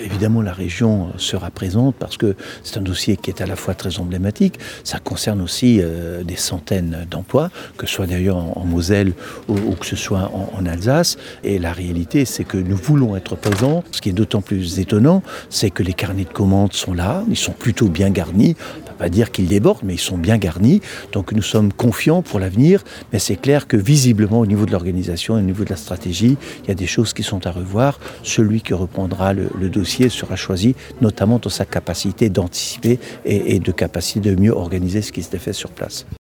Évidemment, la région sera présente parce que c'est un dossier qui est à la fois très emblématique. Ça concerne aussi des centaines d'emplois, que ce soit d'ailleurs en Moselle ou que ce soit en Alsace. Et la réalité, c'est que nous voulons être présents. Ce qui est d'autant plus étonnant, c'est que les carnets de commandes sont là. Ils sont plutôt bien garnis. On ne peut pas dire qu'ils débordent, mais ils sont bien garnis. Donc nous sommes confiants pour l'avenir. Mais c'est clair que visiblement, au niveau de l'organisation, au niveau de la stratégie, il y a des choses qui sont à revoir. Celui qui reprendra le dossier sera choisi, notamment dans sa capacité d'anticiper et de capacité de mieux organiser ce qui s'était fait sur place.